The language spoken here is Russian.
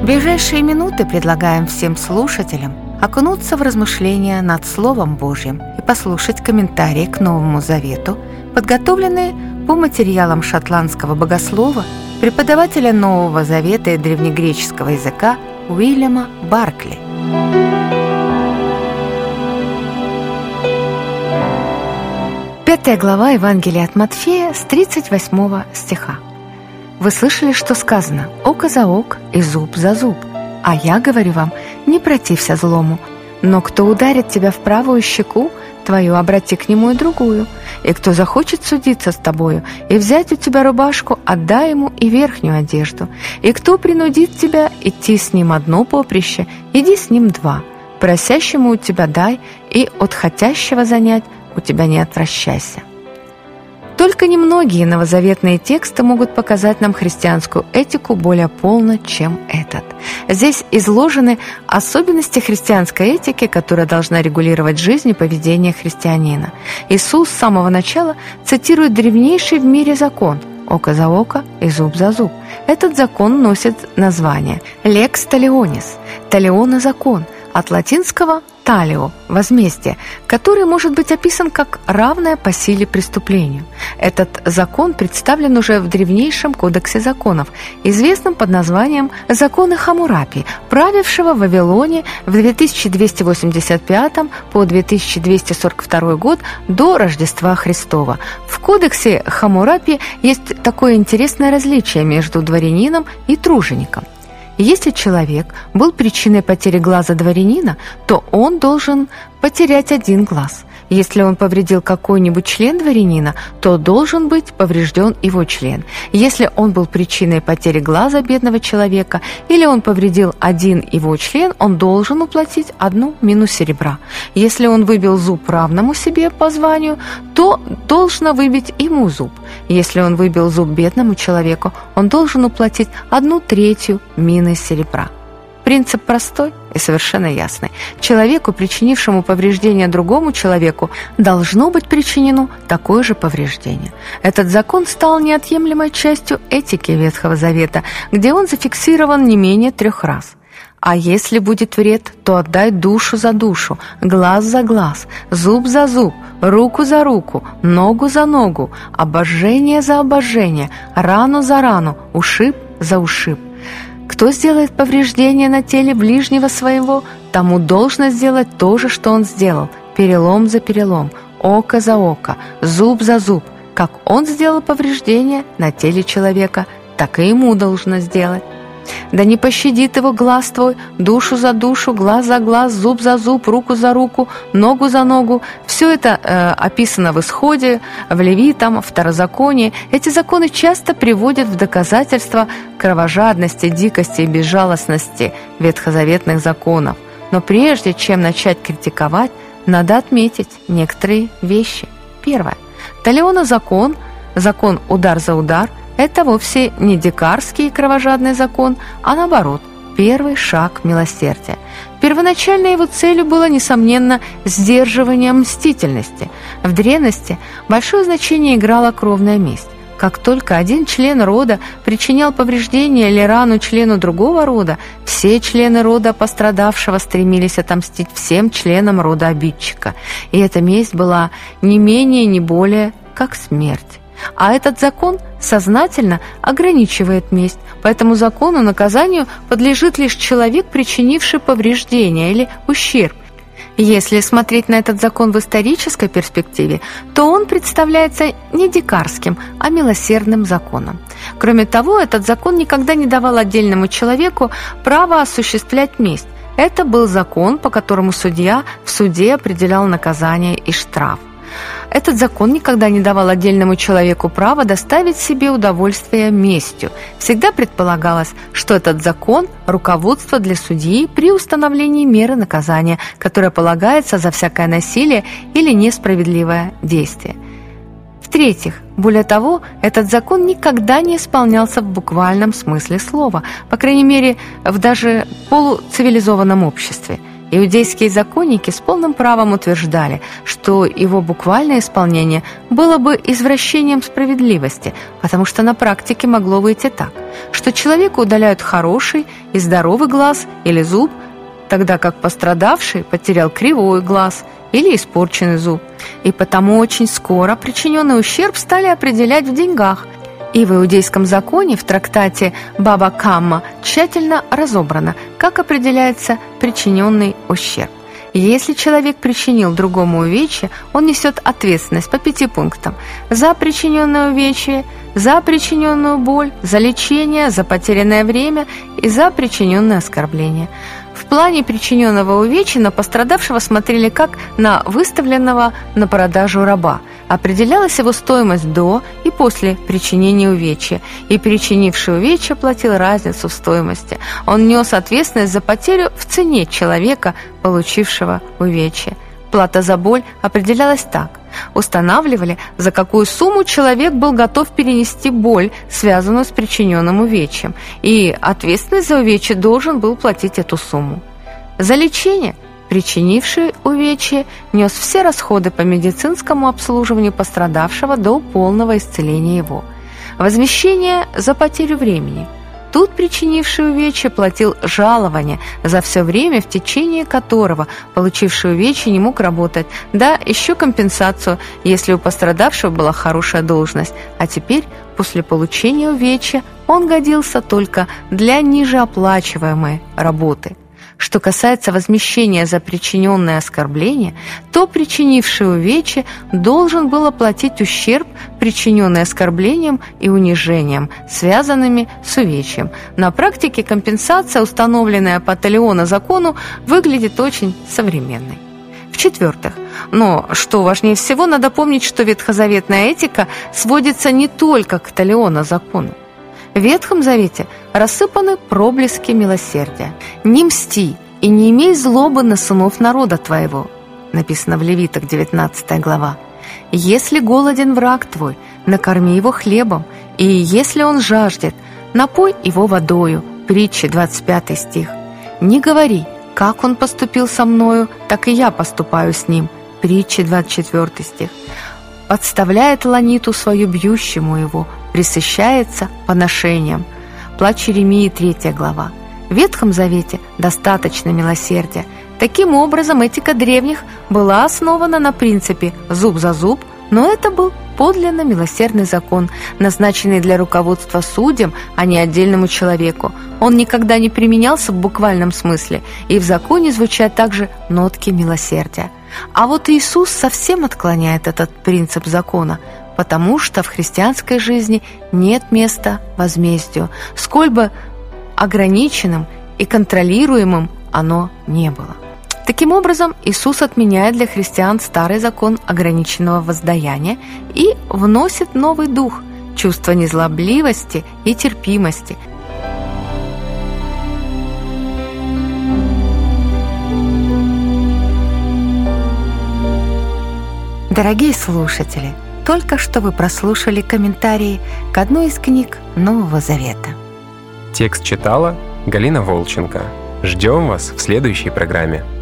В ближайшие минуты предлагаем всем слушателям окунуться в размышления над Словом Божьим и послушать комментарии к Новому Завету, подготовленные по материалам шотландского богослова, преподавателя Нового Завета и древнегреческого языка Уильяма Баркли. Пятая глава Евангелия от Матфея с 38 стиха. «Вы слышали, что сказано: око за око и зуб за зуб. А я говорю вам, не протився злому, но кто ударит тебя в правую щеку твою, обрати к нему и другую. И кто захочет судиться с тобою и взять у тебя рубашку, отдай ему и верхнюю одежду. И кто принудит тебя идти с ним одно поприще, иди с ним два. Просящему у тебя дай, и от хотящего занять у тебя не отвращайся». Только немногие новозаветные тексты могут показать нам христианскую этику более полно, чем этот. Здесь изложены особенности христианской этики, которая должна регулировать жизнь и поведение христианина. Иисус с самого начала цитирует древнейший в мире закон – око за око и зуб за зуб. Этот закон носит название «lex talionis» – «талиона закон», от латинского «талио» – «возмездие», который может быть описан как равное по силе преступлению. Этот закон представлен уже в древнейшем кодексе законов, известном под названием «Законы Хаммурапи», правившего в Вавилоне в 2285 по 2242 год до Рождества Христова. В кодексе Хаммурапи есть такое интересное различие между дворянином и тружеником. Если человек был причиной потери глаза дворянина, то он должен потерять один глаз. Если он повредил какой-нибудь член дворянина, то должен быть поврежден его член. Если он был причиной потери глаза бедного человека или он повредил один его член, он должен уплатить 1 мину серебра. Если он выбил зуб равному себе по званию, то должно выбить ему зуб. Если он выбил зуб бедному человеку, он должен уплатить 1/3 мины серебра. Принцип простой и совершенно ясный. Человеку, причинившему повреждение другому человеку, должно быть причинено такое же повреждение. Этот закон стал неотъемлемой частью этики Ветхого Завета, где он зафиксирован не менее 3 раз. «А если будет вред, то отдай душу за душу, глаз за глаз, зуб за зуб, руку за руку, ногу за ногу, обожжение за обожжение, рану за рану, ушиб за ушиб. Кто сделает повреждение на теле ближнего своего, тому должно сделать то же, что он сделал, перелом за перелом, око за око, зуб за зуб. Как он сделал повреждение на теле человека, так и ему должно сделать. Да не пощадит его глаз твой, душу за душу, глаз за глаз, зуб за зуб, руку за руку, ногу за ногу». Все это описано в Исходе, в Левитам, в Второзаконии. Эти законы часто приводят в доказательство кровожадности, дикости и безжалостности ветхозаветных законов. Но прежде чем начать критиковать, надо отметить некоторые вещи. Первое. Талиона закон, закон удар за удар, это вовсе не дикарский кровожадный закон, а наоборот, первый шаг милосердия. Первоначальной его целью было, несомненно, сдерживание мстительности. В древности большое значение играла кровная месть. Как только один член рода причинял повреждение или рану члену другого рода, все члены рода пострадавшего стремились отомстить всем членам рода обидчика. И эта месть была не менее, не более, как смерть. А этот закон сознательно ограничивает месть. По этому закону наказанию подлежит лишь человек, причинивший повреждение или ущерб. Если смотреть на этот закон в исторической перспективе, то он представляется не дикарским, а милосердным законом. Кроме того, этот закон никогда не давал отдельному человеку права осуществлять месть. Это был закон, по которому судья в суде определял наказание и штраф. Этот закон никогда не давал отдельному человеку права доставить себе удовольствие местью. Всегда предполагалось, что этот закон – руководство для судьи при установлении меры наказания, которое полагается за всякое насилие или несправедливое действие. В-третьих, более того, этот закон никогда не исполнялся в буквальном смысле слова, по крайней мере, в даже полуцивилизованном обществе. Иудейские законники с полным правом утверждали, что его буквальное исполнение было бы извращением справедливости, потому что на практике могло выйти так, что человеку удаляют хороший и здоровый глаз или зуб, тогда как пострадавший потерял кривой глаз или испорченный зуб. И потому очень скоро причиненный ущерб стали определять в деньгах. И в иудейском законе в трактате Баба Камма тщательно разобрано, как определяется причиненный ущерб. Если человек причинил другому увечье, он несет ответственность по 5 пунктам: за причиненное увечье, за причиненную боль, за лечение, за потерянное время и за причиненное оскорбление. В плане причиненного увечья на пострадавшего смотрели как на выставленного на продажу раба. Определялась его стоимость до и после причинения увечья, и причинивший увечье платил разницу в стоимости. Он нес ответственность за потерю в цене человека, получившего увечье. Плата за боль определялась так. Устанавливали, за какую сумму человек был готов перенести боль, связанную с причиненным увечьем, и ответственность за увечье должен был платить эту сумму. За лечение причинивший увечье нес все расходы по медицинскому обслуживанию пострадавшего до полного исцеления его. Возмещение за потерю времени. Тут причинивший увечье платил жалование за все время, в течение которого получивший увечье не мог работать, да еще компенсацию, если у пострадавшего была хорошая должность, а теперь, после получения увечья, он годился только для нижеоплачиваемой работы. Что касается возмещения за причиненное оскорбление, то причинивший увечье должен был оплатить ущерб, причиненный оскорблением и унижением, связанными с увечьем. На практике компенсация, установленная по Талиона закону, выглядит очень современной. В-четвертых, но что важнее всего, надо помнить, что ветхозаветная этика сводится не только к Талиона закону. В Ветхом Завете рассыпаны проблески милосердия. «Не мсти и не имей злобы на сынов народа твоего», написано в Левитах, 19 глава. «Если голоден враг твой, накорми его хлебом, и если он жаждет, напой его водою», притчи, 25 стих. «Не говори, как он поступил со мною, так и я поступаю с ним», притчи, 24 стих. «Подставляет ланиту свою бьющему его, пресыщается поношением». Плач Иеремии, 3 глава. В Ветхом Завете достаточно милосердия. Таким образом, этика древних была основана на принципе «зуб за зуб», но это был подлинно милосердный закон, назначенный для руководства судьям, а не отдельному человеку. Он никогда не применялся в буквальном смысле, и в законе звучат также нотки милосердия. А вот Иисус совсем отклоняет этот принцип закона, потому что в христианской жизни нет места возмездию, сколь бы ограниченным и контролируемым оно не было. Таким образом, Иисус отменяет для христиан старый закон ограниченного воздаяния и вносит новый дух, чувство незлобливости и терпимости. Дорогие слушатели, только что вы прослушали комментарии к одной из книг Нового Завета. Текст читала Галина Волченко. Ждем вас в следующей программе.